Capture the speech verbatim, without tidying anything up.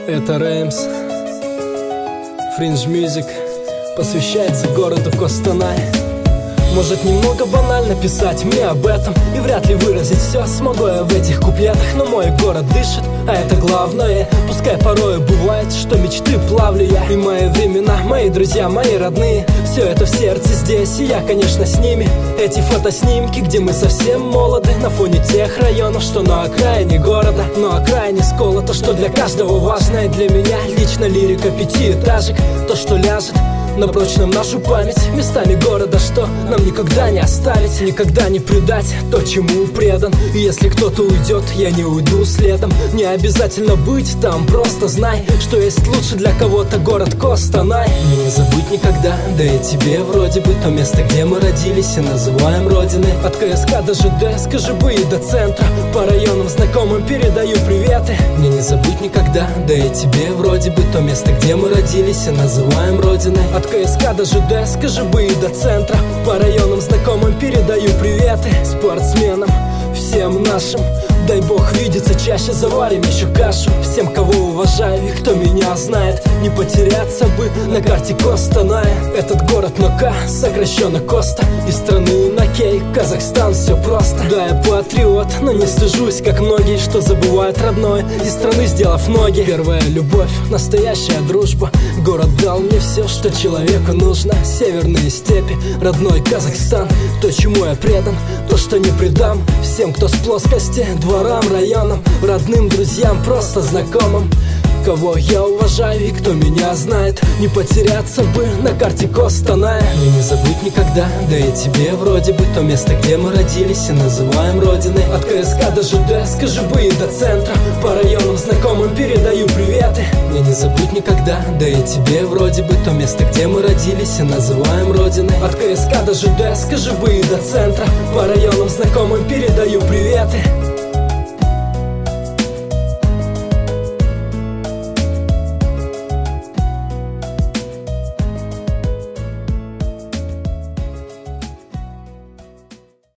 Это Реймс, Fringe Music посвящается городу Костанай. Может, немного банально писать мне об этом, и вряд ли выразить все смогу я в этих куплетах. Но мой город дышит, а это главное. Пускай порою бывает, что мечты плавлю я. И мои времена, мои друзья, мои родные, все это в сердце здесь, и я, конечно, с ними. Эти фотоснимки, где мы совсем молоды, на фоне тех районов, что на окраине города. Но окраине скола, то, что для каждого важно. И для меня лично лирика пятиэтажек, то, что ляжет на прочном нашу память, местами города, что нам никогда не оставить, никогда не предать то, чему предан. И если кто-то уйдет, я не уйду следом. Не обязательно быть там, просто знай, что есть лучше для кого-то город Костанай. Не забудь никогда, да и тебе вроде бы то место, где мы родились и называем родиной. От КСК до ЖД, с КЖБ и до центра, по районам знакомым передаю приветы. Мне не забудь никогда, да и тебе вроде бы то место, где мы родились и называем родиной. От КСК до ЖД, с КЖБ и до центра, по районам знакомым передаю приветы. Спортсменам, всем нашим, дай бог видеться чаще, заварим еще кашу. Всем, кого уважаю и кто меня знает, не потеряться бы на карте Костаная. Этот город на К, сокращенно Коста, из страны на Кей, Казахстан, все просто. Да, я патриот, но не стыжусь, как многие, что забывают родное, из страны сделав ноги. Первая любовь, настоящая дружба. Город дал мне все, что человеку нужно. Северные степи, родной Казахстан, то, чему я предан, то, что не предам. Всем, кто с плоскости, дворам, районам, родным, друзьям, просто знакомым, кого я уважаю и кто меня знает, не потеряться бы на карте Костаная. И не забудь никогда, да и тебе вроде бы то место, где мы родились и называем родиной. От КСК до ЖД, с КЖБ и до центра, по районам знакомым передаю приветы. Мне не забудь никогда, да и тебе вроде бы то место, где мы родились и называем родиной. От КСК до ЖД, с КЖБ и до центра, по районам знакомым передаю приветы.